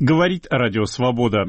Говорит Радио Свобода.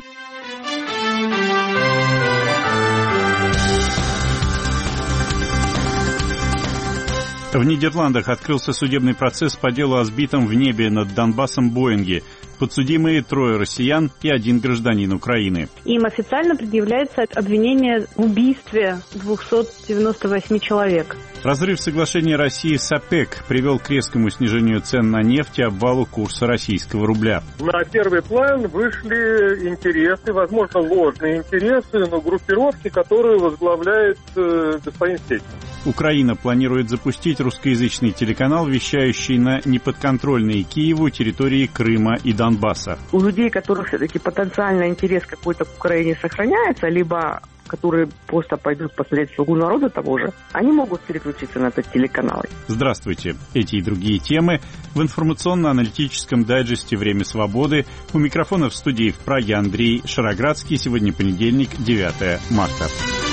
В Нидерландах открылся судебный процесс по делу о сбитом в небе над Донбассом Боинге. Подсудимые 3 россиян и 1 гражданин Украины. Им официально предъявляется обвинение в убийстве 298 человек. Разрыв соглашения России с ОПЕК привел к резкому снижению цен на нефть и обвалу курса российского рубля. На первый план вышли интересы, возможно, ложные интересы, но группировки, которую возглавляет господин Степин. Украина планирует запустить русскоязычный телеканал, вещающий на неподконтрольные Киеву территории Крыма и Донбасса. У людей, которых все-таки потенциально интерес какой-то к Украине сохраняется, либо которые просто пойдут посмотреть «Слугу народа» того же, они могут переключиться на этот телеканал. Здравствуйте. Эти и другие темы в информационно-аналитическом дайджесте «Время свободы». У микрофона в студии в Праге Андрей Шароградский. Сегодня понедельник, 9 марта.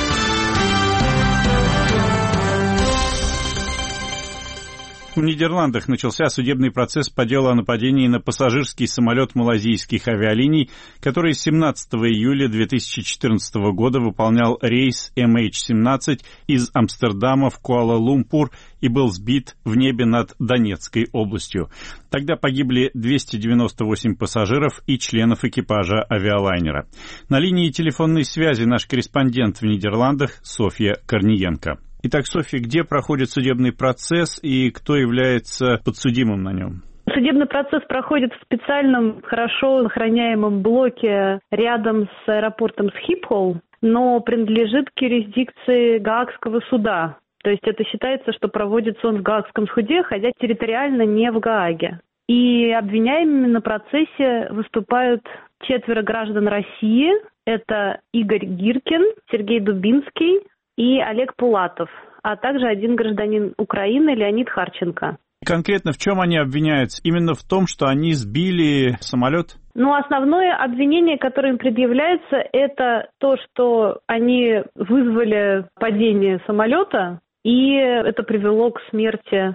В Нидерландах начался судебный процесс по делу о нападении на пассажирский самолет малайзийских авиалиний, который 17 июля 2014 года выполнял рейс MH17 из Амстердама в Куала-Лумпур и был сбит в небе над Донецкой областью. Тогда погибли 298 пассажиров и членов экипажа авиалайнера. На линии телефонной связи наш корреспондент в Нидерландах Софья Корниенко. Итак, Софья, где проходит судебный процесс и кто является подсудимым на нем? Судебный процесс проходит в специальном, хорошо охраняемом блоке рядом с аэропортом Схипхол, но принадлежит к юрисдикции Гаагского суда. То есть это считается, что проводится он в Гаагском суде, хотя территориально не в Гааге. И обвиняемыми на процессе выступают 4 граждан России. Это Игорь Гиркин, Сергей Дубинский и Олег Пулатов, а также 1 гражданин Украины Леонид Харченко. Конкретно в чем они обвиняются? Именно в том, что они сбили самолет? Основное обвинение, которое им предъявляется, это то, что они вызвали падение самолета, и это привело к смерти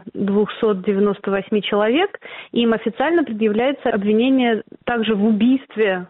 298 человек. Им официально предъявляется обвинение также в убийстве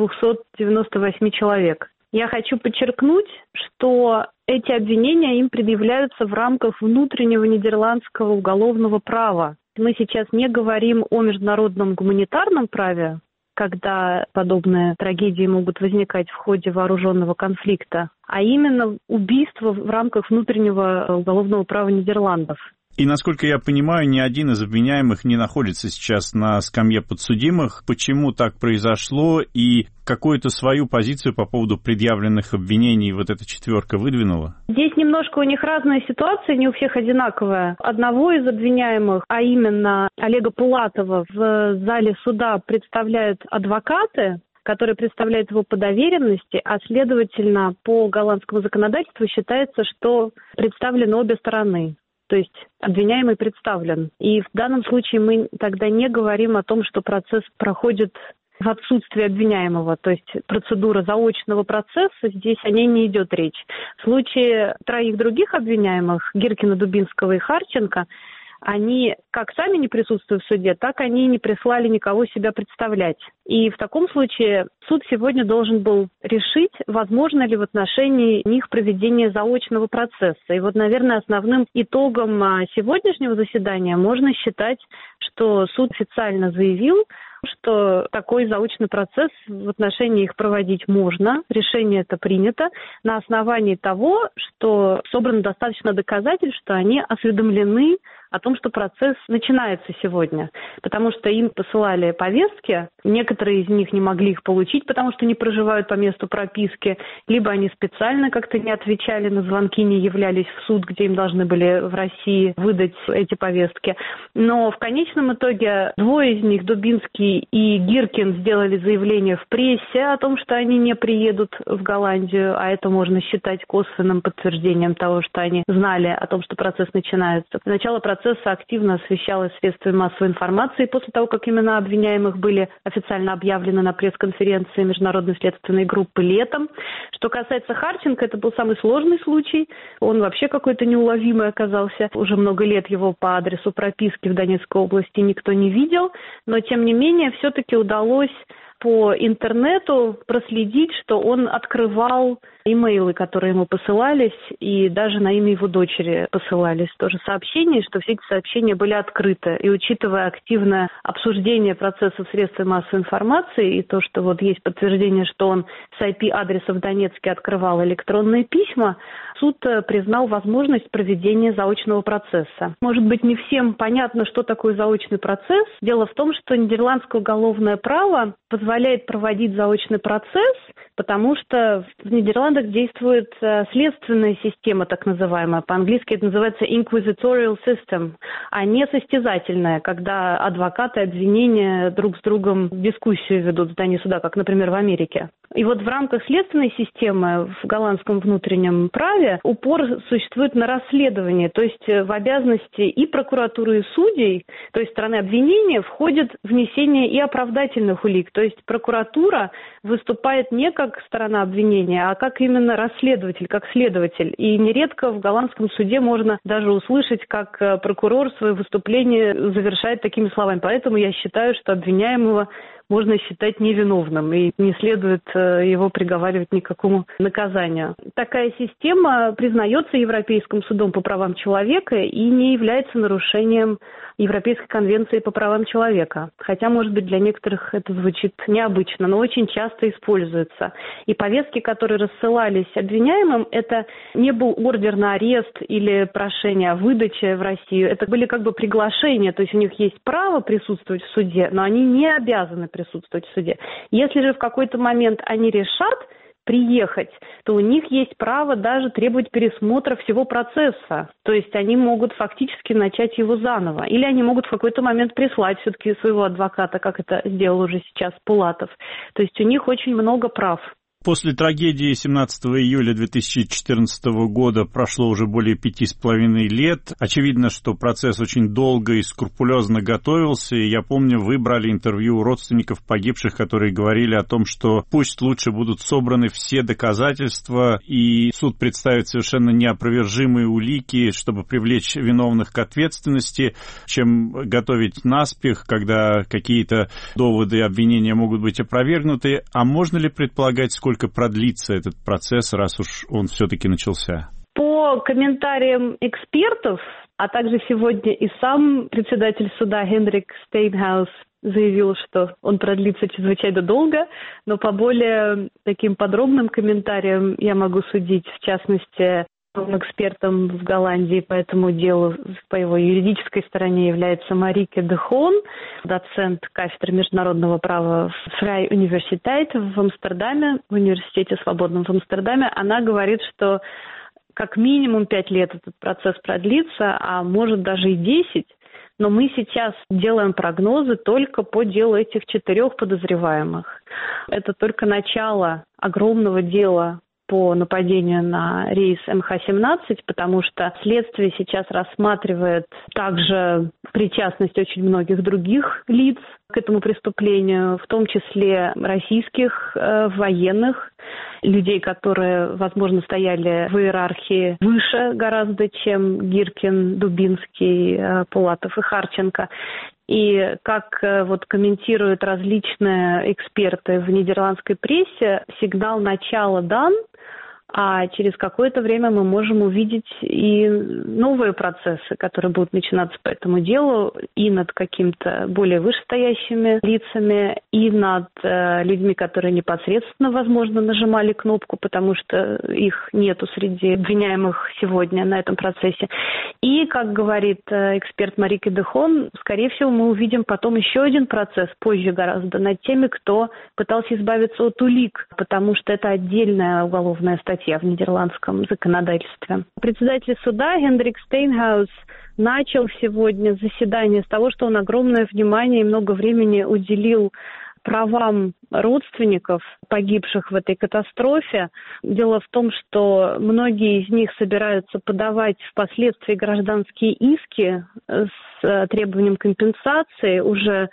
298 человек. Я хочу подчеркнуть, что эти обвинения им предъявляются в рамках внутреннего нидерландского уголовного права. Мы сейчас не говорим о международном гуманитарном праве, когда подобные трагедии могут возникать в ходе вооруженного конфликта, а именно убийство в рамках внутреннего уголовного права Нидерландов. И, насколько я понимаю, ни один из обвиняемых не находится сейчас на скамье подсудимых. Почему так произошло и какую-то свою позицию по поводу предъявленных обвинений вот эта 4 выдвинула? Здесь немножко у них разная ситуация, не у всех одинаковая. Одного из обвиняемых, а именно Олега Пулатова, в зале суда представляют адвокаты, которые представляют его по доверенности, а следовательно, по голландскому законодательству считается, что представлены обе стороны. То есть обвиняемый представлен. И в данном случае мы тогда не говорим о том, что процесс проходит в отсутствии обвиняемого. То есть процедура заочного процесса, здесь о ней не идет речь. В случае 3 других обвиняемых, Гиркина, Дубинского и Харченко, они как сами не присутствуют в суде, так они не прислали никого себя представлять. И в таком случае суд сегодня должен был решить, возможно ли в отношении них проведение заочного процесса. И наверное, основным итогом сегодняшнего заседания можно считать, что суд официально заявил, что такой заочный процесс в отношении их проводить можно. Решение это принято на основании того, что собрано достаточно доказательств, что они осведомлены о том, что процесс начинается сегодня. Потому что им посылали повестки, некоторые из них не могли их получить, потому что не проживают по месту прописки, либо они специально как-то не отвечали на звонки, не являлись в суд, где им должны были в России выдать эти повестки. Но в конечном итоге 2 из них, Дубинский и Гиркин, сделали заявление в прессе о том, что они не приедут в Голландию, а это можно считать косвенным подтверждением того, что они знали о том, что процесс начинается. Начало процесса активно освещалось средствами массовой информации после того, как имена обвиняемых были официально объявлены на пресс-конференции Международной следственной группы летом. Что касается Харченко, это был самый сложный случай. Он вообще какой-то неуловимый оказался. Уже много лет его по адресу прописки в Донецкой области никто не видел. Но, тем не менее, все-таки удалось по интернету проследить, что он открывал имейлы, которые ему посылались, и даже на имя его дочери посылались тоже сообщения, что все эти сообщения были открыты. И учитывая активное обсуждение процесса в средствах массовой информации и то, что вот есть подтверждение, что он с IP-адреса в Донецке открывал электронные письма, суд признал возможность проведения заочного процесса. Может быть, не всем понятно, что такое заочный процесс. Дело в том, что нидерландское уголовное право позволяет проводить заочный процесс, потому что в Нидерландах действует следственная система, так называемая. По-английски это называется inquisitorial system, а не состязательная, когда адвокаты обвинения друг с другом дискуссию ведут в здании суда, как, например, в Америке. И вот в рамках следственной системы в голландском внутреннем праве упор существует на расследование, то есть в обязанности и прокуратуры, и судей, то есть стороны обвинения, входит внесение и оправдательных улик. То есть прокуратура выступает не как сторона обвинения, а как именно расследователь, как следователь. И нередко в голландском суде можно даже услышать, как прокурор свое выступление завершает такими словами. Поэтому я считаю, что обвиняемого можно считать невиновным, и не следует его приговаривать ни к какому наказанию. Такая система признается Европейским судом по правам человека и не является нарушением Европейской конвенции по правам человека. Хотя, может быть, для некоторых это звучит необычно, но очень часто используется. И повестки, которые рассылались обвиняемым, это не был ордер на арест или прошение о выдаче в Россию. Это были как бы приглашения, то есть у них есть право присутствовать в суде, но они не обязаны присутствовать в суде. Если же в какой-то момент они решат приехать, то у них есть право даже требовать пересмотра всего процесса. То есть они могут фактически начать его заново. Или они могут в какой-то момент прислать все-таки своего адвоката, как это сделал уже сейчас Пулатов. То есть у них очень много прав. После трагедии 17 июля 2014 года прошло уже более 5,5 лет. Очевидно, что процесс очень долго и скрупулезно готовился. И я помню, вы брали интервью у родственников погибших, которые говорили о том, что пусть лучше будут собраны все доказательства, и суд представит совершенно неопровержимые улики, чтобы привлечь виновных к ответственности, чем готовить наспех, когда какие-то доводы и обвинения могут быть опровергнуты. А можно ли предполагать, сколько продлится этот процесс, раз уж он все-таки начался? По комментариям экспертов, а также сегодня и сам председатель суда Хендрик Стейнхаус заявил, что он продлится чрезвычайно долго, но по более таким подробным комментариям я могу судить, в частности, экспертом в Голландии по этому делу, по его юридической стороне, является Марике де Хон, доцент кафедры международного права в Vrije Universiteit в Амстердаме, в Университете Свободном в Амстердаме. Она говорит, что как минимум 5 лет этот процесс продлится, а может даже и 10. Но мы сейчас делаем прогнозы только по делу этих 4 подозреваемых. Это только начало огромного дела по нападению на рейс МХ-17, потому что следствие сейчас рассматривает также причастность очень многих других лиц к этому преступлению, в том числе российских военных, людей, которые, возможно, стояли в иерархии выше гораздо, чем Гиркин, Дубинский, Пулатов и Харченко. И как вот комментируют различные эксперты в нидерландской прессе, сигнал начала дан, а через какое-то время мы можем увидеть и новые процессы, которые будут начинаться по этому делу и над какими-то более вышестоящими лицами, и над людьми, которые непосредственно, возможно, нажимали кнопку, потому что их нету среди обвиняемых сегодня на этом процессе. И, как говорит эксперт Марике де Хон, скорее всего, мы увидим потом еще один процесс, позже гораздо, над теми, кто пытался избавиться от улик, потому что это отдельная уголовная статья в нидерландском законодательстве. Председатель суда Хендрик Стейнхаус начал сегодня заседание с того, что он огромное внимание и много времени уделил правам родственников погибших в этой катастрофе. Дело в том, что многие из них собираются подавать впоследствии гражданские иски с с требованием компенсации. Уже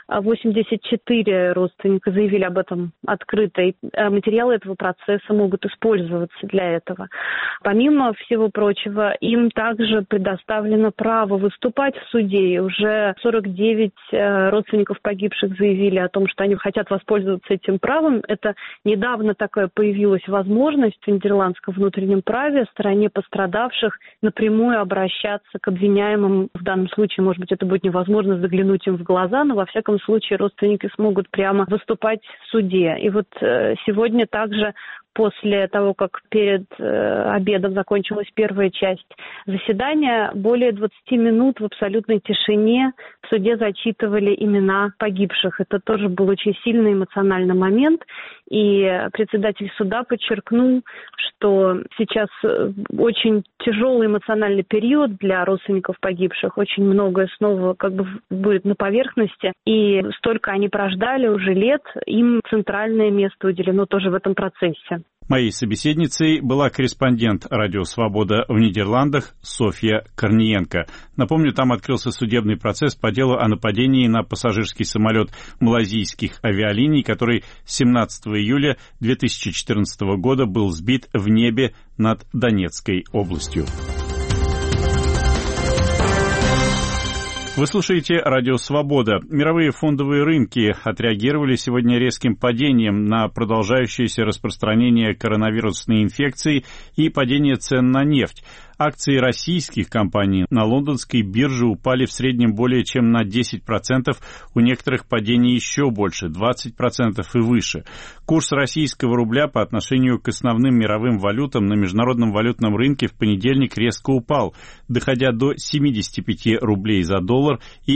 84 родственника заявили об этом открыто, и материалы этого процесса могут использоваться для этого. Помимо всего прочего, им также предоставлено право выступать в суде. И уже 49 родственников погибших заявили о том, что они хотят воспользоваться этим правом. Это недавно такая появилась возможность в нидерландском внутреннем праве стороне пострадавших напрямую обращаться к обвиняемым. В данном случае, может быть, это будет невозможно заглянуть им в глаза, но во всяком случае родственники смогут прямо выступать в суде. И вот сегодня также, после того, как перед обедом закончилась первая часть заседания, более 20 минут в абсолютной тишине в суде зачитывали имена погибших. Это тоже был очень сильный эмоциональный момент. И председатель суда подчеркнул, что сейчас очень тяжелый эмоциональный период для родственников погибших. Очень многое снова будет на поверхности. И столько они прождали уже лет, им центральное место уделено тоже в этом процессе. Моей собеседницей была корреспондент «Радио Свобода» в Нидерландах Софья Корниенко. Напомню, там открылся судебный процесс по делу о нападении на пассажирский самолет малайзийских авиалиний, который 17 июля 2014 года был сбит в небе над Донецкой областью. Вы слушаете «Радио Свобода». Мировые фондовые рынки отреагировали сегодня резким падением на продолжающееся распространение коронавирусной инфекции и падение цен на нефть. Акции российских компаний на лондонской бирже упали в среднем более чем на 10%, у некоторых падений еще больше, 20% и выше. Курс российского рубля по отношению к основным мировым валютам на международном валютном рынке в понедельник резко упал, доходя до 75 рублей за доллар и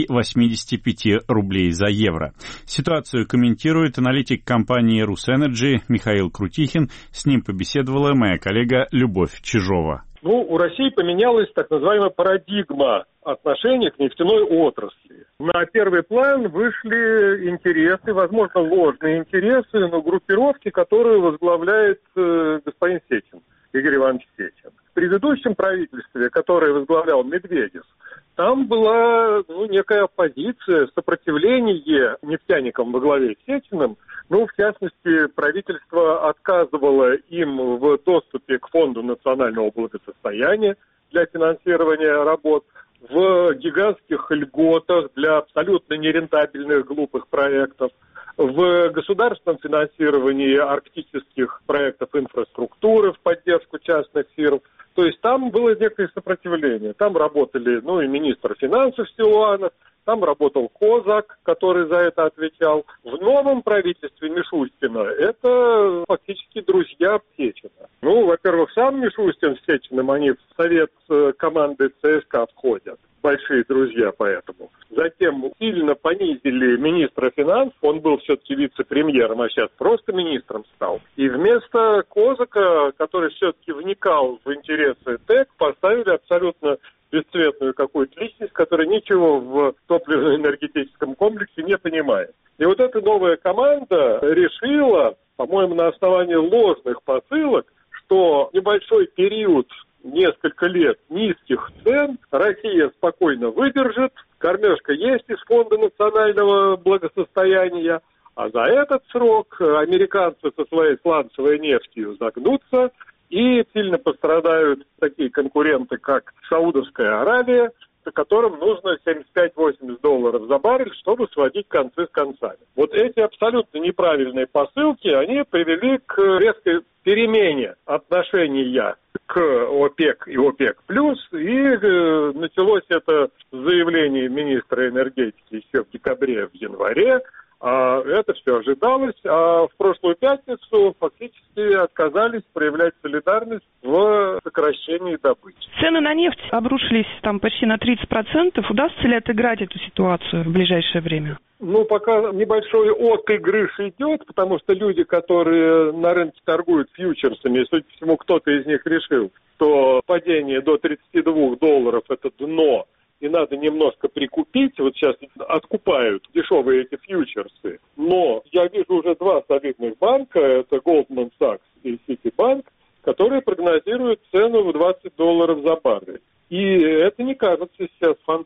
85 рублей за евро. Ситуацию комментирует аналитик компании «Русэнерджи» Михаил Крутихин. С ним побеседовала моя коллега Любовь Чижова. У России поменялась так называемая парадигма отношений к нефтяной отрасли. На первый план вышли интересы, возможно, ложные интересы, но группировки, которые возглавляет господин Сечин, Игорь Иванович Сечин. В предыдущем правительстве, которое возглавлял Медведев, там была некая оппозиция, сопротивление нефтяникам во главе с Сечиным. В частности, правительство отказывало им в доступе к Фонду национального благосостояния для финансирования работ, в гигантских льготах для абсолютно нерентабельных глупых проектов, в государственном финансировании арктических проектов инфраструктуры в поддержку частных фирм. То есть там было некое сопротивление. Там работали, и министр финансов Силуанов, там работал Козак, который за это отвечал. В новом правительстве Мишустина это фактически друзья Сечина. Во-первых, сам Мишустин с Сечиным, они в совет команды ЦСКА входят. Большие друзья поэтому. Затем сильно понизили министра финансов, он был все-таки вице-премьером, а сейчас просто министром стал. И вместо Козака, который все-таки вникал в интересы ТЭК, поставили абсолютно бесцветную какую-то личность, которая ничего в топливно-энергетическом комплексе не понимает. И вот эта новая команда решила, по-моему, на основании ложных посылок, что небольшой период, несколько лет низких цен Россия спокойно выдержит, кормежка есть из Фонда национального благосостояния, а за этот срок американцы со своей сланцевой нефтью загнутся, и сильно пострадают такие конкуренты, как Саудовская Аравия, которым нужно $75-80 за баррель, чтобы сводить концы с концами. Вот эти абсолютно неправильные посылки, они привели к резкой перемене отношения к ОПЕК и ОПЕК+, и началось это заявление министра энергетики еще в декабре, в январе. Это все ожидалось, а в прошлую пятницу фактически отказались проявлять солидарность в сокращении добычи. Цены на нефть обрушились почти на 30%. Удастся ли отыграть эту ситуацию в ближайшее время? Пока небольшой отыгрыш идет, потому что люди, которые на рынке торгуют фьючерсами, судя по всему, кто-то из них решил, что падение до $32 это дно, и надо немножко прикупить. Вот сейчас откупают дешевые эти фьючерсы. Но я вижу уже два солидных банка, это Goldman Sachs и Citibank, которые прогнозируют цену в $20 за баррель. И это не кажется сейчас фантастикой.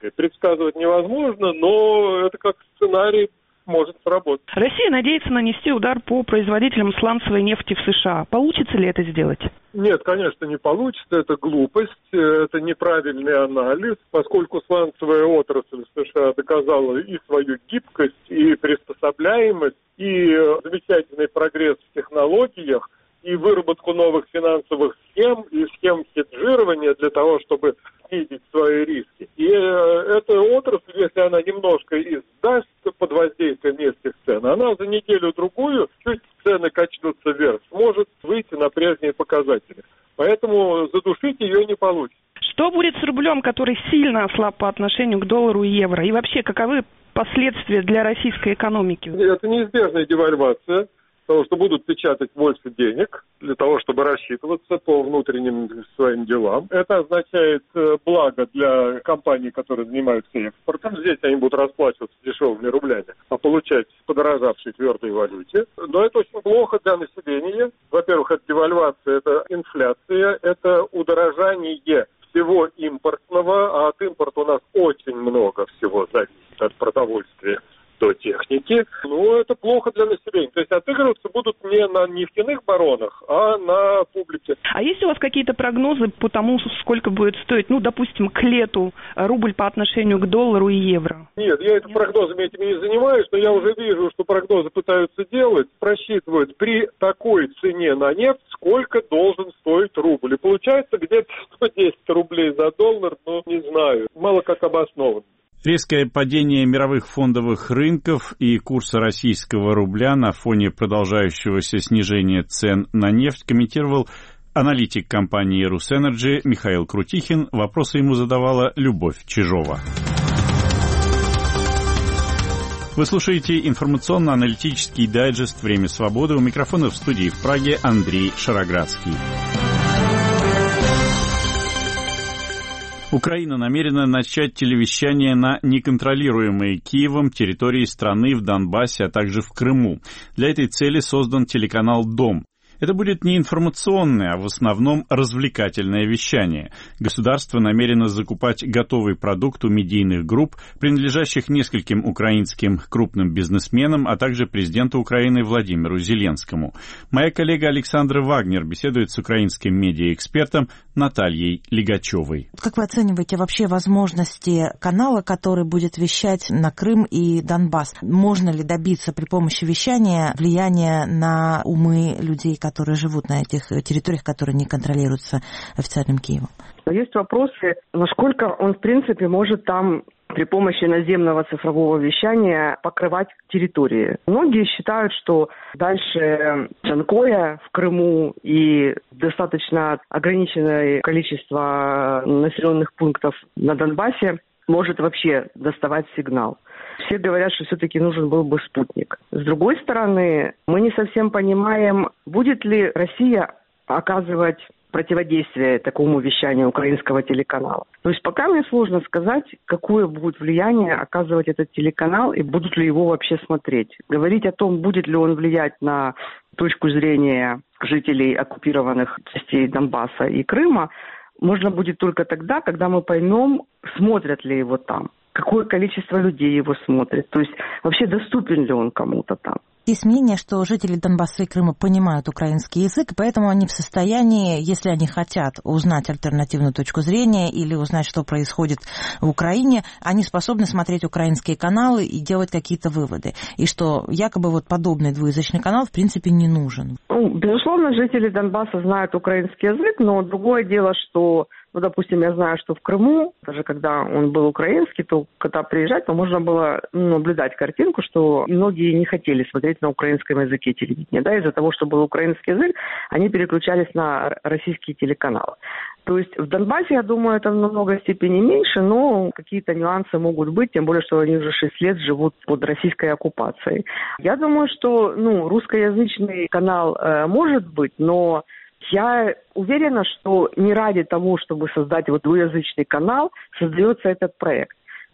развития. Предсказывать невозможно, но это как сценарий может сработать. Россия надеется нанести удар по производителям сланцевой нефти в США. Получится ли это сделать? Нет, конечно, не получится. Это глупость, это неправильный анализ, поскольку сланцевая отрасль в США доказала и свою гибкость, и приспособляемость, и замечательный прогресс в технологиях, и выработку новых финансовых схем, и схем хеджирования для того, чтобы снизить свои риски. И эта отрасль, если она немножко издаст под воздействием нефтяных цен, она за неделю-другую, чуть цены качнутся вверх, сможет выйти на прежние показатели. Поэтому задушить ее не получится. Что будет с рублем, который сильно ослаб по отношению к доллару и евро? И вообще, каковы последствия для российской экономики? Это неизбежная девальвация. Потому что будут печатать больше денег для того, чтобы рассчитываться по внутренним своим делам. Это означает благо для компаний, которые занимаются экспортом. Здесь они будут расплачиваться дешевыми рублями, а получать подорожавшей твердой валюте. Но это очень плохо для населения. Во-первых, это девальвация, это инфляция, это удорожание всего импортного, а от импорта у нас очень много всего зависит от продовольствия до техники. Ну, это плохо для населения. То есть отыгрываться будут не на нефтяных баронах, а на публике. А есть у вас какие-то прогнозы по тому, сколько будет стоить, допустим, к лету рубль по отношению к доллару и евро? Нет, я прогнозами этими не занимаюсь, но я уже вижу, что прогнозы пытаются делать, просчитывают при такой цене на нефть, сколько должен стоить рубль. И получается где-то 110 рублей за доллар, не знаю, мало как обоснованно. Резкое падение мировых фондовых рынков и курса российского рубля на фоне продолжающегося снижения цен на нефть комментировал аналитик компании «Русэнерджи» Михаил Крутихин. Вопросы ему задавала Любовь Чижова. Вы слушаете информационно-аналитический дайджест «Время свободы». У микрофона в студии в Праге Андрей Шароградский. Украина намерена начать телевещание на неконтролируемой Киевом территории страны в Донбассе, а также в Крыму. Для этой цели создан телеканал «Дом». Это будет не информационное, а в основном развлекательное вещание. Государство намерено закупать готовый продукт у медийных групп, принадлежащих нескольким украинским крупным бизнесменам, а также президенту Украины Владимиру Зеленскому. Моя коллега Александра Вагнер беседует с украинским медиаэкспертом Натальей Лигачевой. Как вы оцениваете вообще возможности канала, который будет вещать на Крым и Донбасс? Можно ли добиться при помощи вещания влияния на умы людей, которые живут на этих территориях, которые не контролируются официальным Киевом? Есть вопросы, насколько он, в принципе, может там при помощи наземного цифрового вещания покрывать территории. Многие считают, что дальше Джанкоя в Крыму и достаточно ограниченное количество населенных пунктов на Донбассе может вообще доставать сигнал. Все говорят, что все-таки нужен был бы спутник. С другой стороны, мы не совсем понимаем, будет ли Россия оказывать противодействие такому вещанию украинского телеканала. То есть пока мне сложно сказать, какое будет влияние оказывать этот телеканал и будут ли его вообще смотреть. Говорить о том, будет ли он влиять на точку зрения жителей оккупированных частей Донбасса и Крыма, можно будет только тогда, когда мы поймем, смотрят ли его там, какое количество людей его смотрит, то есть вообще доступен ли он кому-то там. Есть мнение, что жители Донбасса и Крыма понимают украинский язык, и поэтому они в состоянии, если они хотят узнать альтернативную точку зрения или узнать, что происходит в Украине, они способны смотреть украинские каналы и делать какие-то выводы. И что якобы подобный двуязычный канал в принципе не нужен. Безусловно, жители Донбасса знают украинский язык, но другое дело, что допустим, я знаю, что в Крыму, даже когда он был украинский, то когда приезжать, то можно было наблюдать картинку, что многие не хотели смотреть на украинском языке телевидение. Да, из-за того, что был украинский язык, они переключались на российские телеканалы. То есть в Донбассе, я думаю, это в намного степени меньше, но какие-то нюансы могут быть, тем более, что они уже 6 лет живут под российской оккупацией. Я думаю, что русскоязычный канал может быть, но я уверена, что не ради того, чтобы создать двуязычный канал, создается этот проект.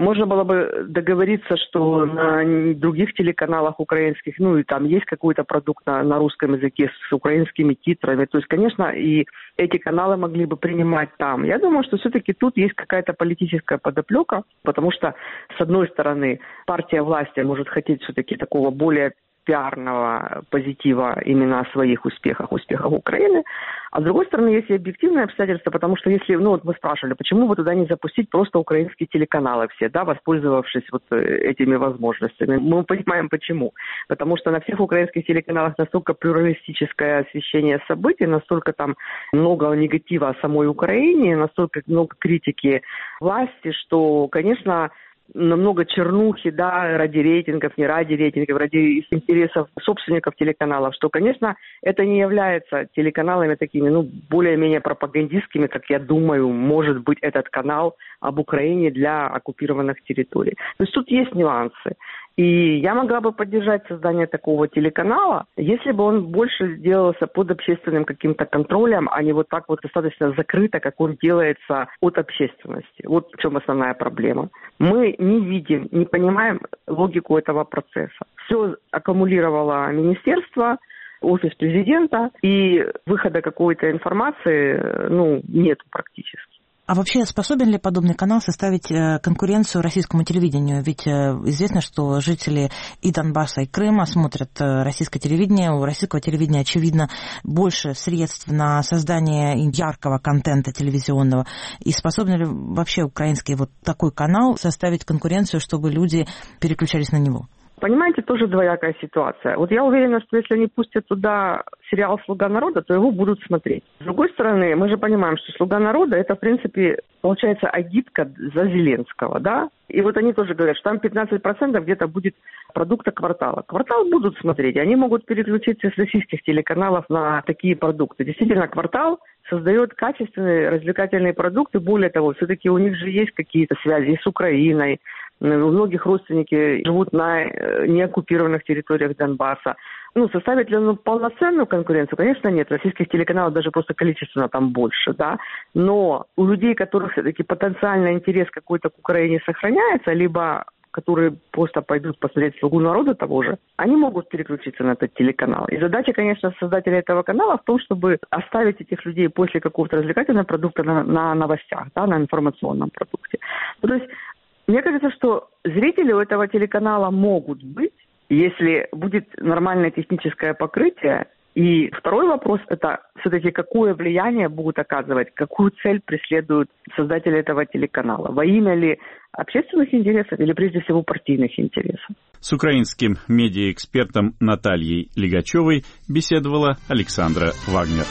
Можно было бы договориться, что на других телеканалах украинских, ну и там есть какой-то продукт на русском языке с украинскими титрами. То есть, конечно, и эти каналы могли бы принимать там. Я думаю, что все-таки тут есть какая-то политическая подоплека, потому что, с одной стороны, партия власти может хотеть все-таки такого более пиарного позитива именно о своих успехах Украины. А с другой стороны, есть и объективные обстоятельства, потому что если, вот мы спрашивали, почему бы туда не запустить просто украинские телеканалы все, да, воспользовавшись вот этими возможностями. Мы понимаем почему. Потому что на всех украинских телеканалах настолько плюралистическое освещение событий, настолько там много негатива о самой Украине, настолько много критики власти, что, конечно, много чернухи, да, ради рейтингов, не ради рейтингов, ради интересов собственников телеканалов, что, конечно, это не является телеканалами такими, более-менее пропагандистскими, как я думаю, может быть этот канал об Украине для оккупированных территорий. То есть тут есть нюансы. И я могла бы поддержать создание такого телеканала, если бы он больше делался под общественным каким-то контролем, а не вот так вот достаточно закрыто, как он делается от общественности. Вот в чем основная проблема. Мы не видим, не понимаем логику этого процесса. Все аккумулировало министерство, офис президента, и выхода какой-то информации, нет практически. А вообще способен ли подобный канал составить конкуренцию российскому телевидению? Ведь известно, что жители и Донбасса, и Крыма смотрят российское телевидение. У российского телевидения, очевидно, больше средств на создание яркого контента телевизионного. И способен ли вообще украинский вот такой канал составить конкуренцию, чтобы люди переключались на него? Понимаете, тоже двоякая ситуация. Вот я уверена, что если они пустят туда сериал «Слуга народа», то его будут смотреть. С другой стороны, мы же понимаем, что «Слуга народа» — это, в принципе, получается агитка за Зеленского, да? И вот они тоже говорят, что там 15% где-то будет продукта «Квартала». «Квартал» будут смотреть, и они могут переключиться с российских телеканалов на такие продукты. Действительно, «Квартал» создает качественные развлекательные продукты. Более того, все-таки у них же есть какие-то связи с Украиной. У многих родственники живут на неоккупированных территориях Донбасса. Составит ли он полноценную конкуренцию? Конечно, нет. Российских телеканалов даже просто количественно там больше, да. Но у людей, у которых все-таки потенциальный интерес какой-то к Украине сохраняется, либо которые просто пойдут посмотреть «Слугу народа» того же, они могут переключиться на этот телеканал. И задача, конечно, создателя этого канала в том, чтобы оставить этих людей после какого-то развлекательного продукта на новостях, да, на информационном продукте. То есть мне кажется, что зрители у этого телеканала могут быть, если будет нормальное техническое покрытие. И второй вопрос – это все-таки какое влияние будут оказывать, какую цель преследуют создатели этого телеканала. Во имя ли общественных интересов или, прежде всего, партийных интересов. С украинским медиаэкспертом Натальей Лигачевой беседовала Александра Вагнер.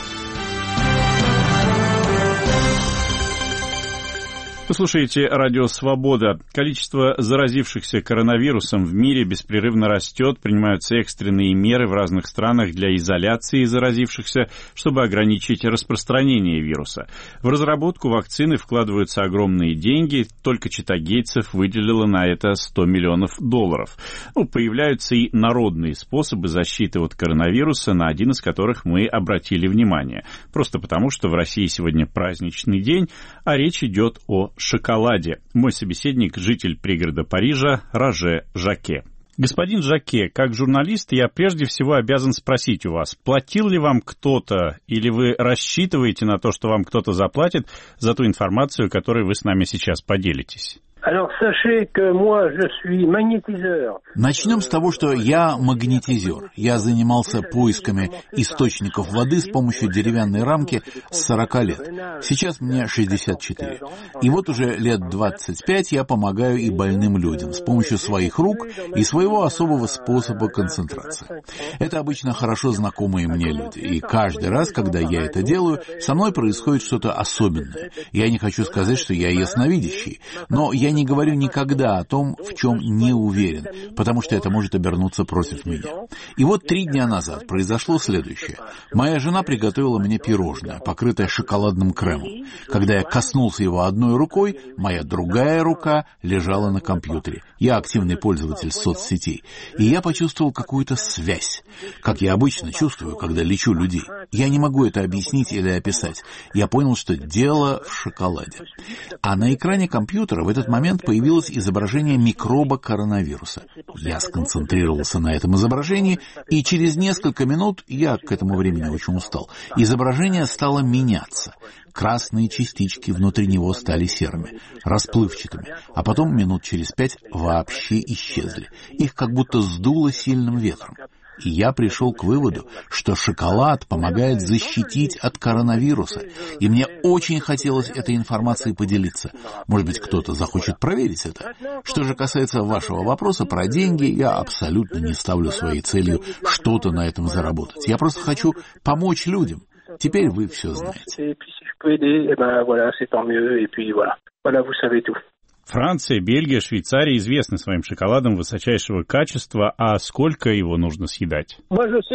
Вы слушаете «Радио Свобода». Количество заразившихся коронавирусом в мире беспрерывно растет. Принимаются экстренные меры в разных странах для изоляции заразившихся, чтобы ограничить распространение вируса. В разработку вакцины вкладываются огромные деньги. Только Читагейцев выделила на это $100 миллионов. Появляются и народные способы защиты от коронавируса, на один из которых мы обратили внимание. Просто потому, что в России сегодня праздничный день, а речь идет о шоколаде. Мой собеседник — житель пригорода Парижа Роже Жаке. Господин Жаке, как журналист, я прежде всего обязан спросить у вас, платил ли вам кто-то, или вы рассчитываете на то, что вам кто-то заплатит за ту информацию, которой вы с нами сейчас поделитесь? Начнем с того, что я магнетизер. Я занимался поисками источников воды с помощью деревянной рамки с 40 лет. Сейчас мне 64. И вот уже лет 25 я помогаю и больным людям с помощью своих рук и своего особого способа концентрации. Это обычно хорошо знакомые мне люди. И каждый раз, когда я это делаю, со мной происходит что-то особенное. Я не хочу сказать, что я ясновидящий, но я не говорю никогда о том, в чем не уверен, потому что это может обернуться против меня. И вот 3 дня назад произошло следующее. Моя жена приготовила мне пирожное, покрытое шоколадным кремом. Когда я коснулся его одной рукой, моя другая рука лежала на компьютере. Я активный пользователь соцсетей, и я почувствовал какую-то связь, как я обычно чувствую, когда лечу людей. Я не могу это объяснить или описать. Я понял, что дело в шоколаде. А на экране компьютера в этот момент момент появилось изображение микроба коронавируса. Я сконцентрировался на этом изображении, и через несколько минут, я к этому времени очень устал, изображение стало меняться. Красные частички внутри него стали серыми, расплывчатыми, а потом минут через 5 вообще исчезли. Их как будто сдуло сильным ветром. И я пришел к выводу, что шоколад помогает защитить от коронавируса. И мне очень хотелось этой информацией поделиться. Может быть, кто-то захочет проверить это. Что же касается вашего вопроса про деньги, я абсолютно не ставлю своей целью что-то на этом заработать. Я просто хочу помочь людям. Теперь вы все знаете. Франция, Бельгия, Швейцария известны своим шоколадом высочайшего качества, а сколько его нужно съедать? В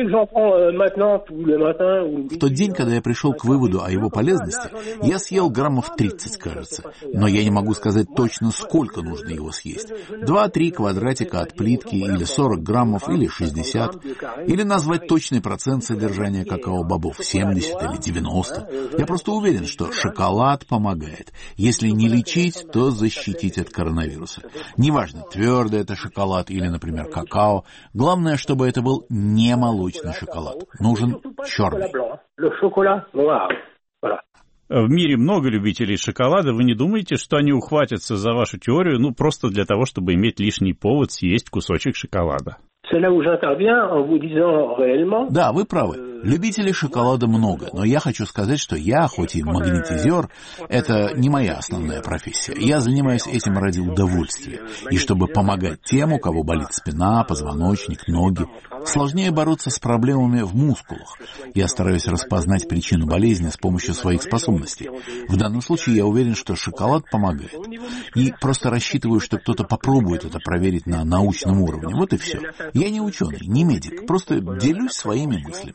тот день, когда я пришел к выводу о его полезности, я съел граммов 30, кажется. Но я не могу сказать точно, сколько нужно его съесть. 2-3 квадратика от плитки, или 40 граммов, или 60. Или назвать точный процент содержания какао-бобов, 70 или 90. Я просто уверен, что шоколад помогает. Если не лечить, то защитить от коронавируса. Неважно, твердый это шоколад или, например, какао. Главное, чтобы это был не молочный шоколад. Нужен черный. В мире много любителей шоколада. Вы не думаете, что они ухватятся за вашу теорию, просто для того, чтобы иметь лишний повод съесть кусочек шоколада? Да, вы правы. Любителей шоколада много, но я хочу сказать, что я, хоть и магнетизер, это не моя основная профессия. Я занимаюсь этим ради удовольствия, и чтобы помогать тем, у кого болит спина, позвоночник, ноги. Сложнее бороться с проблемами в мускулах. Я стараюсь распознать причину болезни с помощью своих способностей. В данном случае я уверен, что шоколад помогает. И просто рассчитываю, что кто-то попробует это проверить на научном уровне. Вот и все. Я не ученый, не медик, просто делюсь своими мыслями.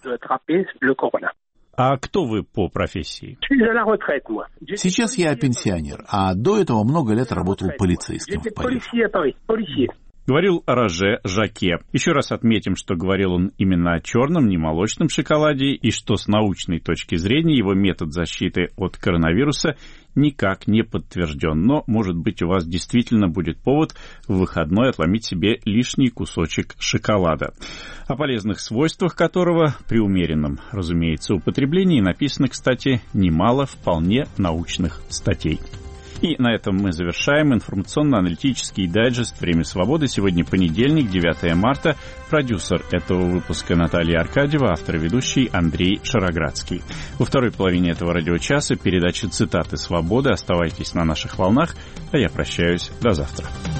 А кто вы по профессии? Сейчас я пенсионер, а до этого много лет работал полицейским в Париже. Говорил Роже Жаке. Еще раз отметим, что говорил он именно о черном, не молочном шоколаде, и что с научной точки зрения его метод защиты от коронавируса никак не подтвержден. Но, может быть, у вас действительно будет повод в выходной отломить себе лишний кусочек шоколада. О полезных свойствах которого при умеренном, разумеется, употреблении написано, кстати, немало вполне научных статей. И на этом мы завершаем информационно-аналитический дайджест «Время свободы». Сегодня понедельник, 9 марта. Продюсер этого выпуска Наталья Аркадьева, автор и ведущий Андрей Шароградский. Во второй половине этого радиочаса передача «Цитаты свободы». Оставайтесь на наших волнах, а я прощаюсь. До завтра.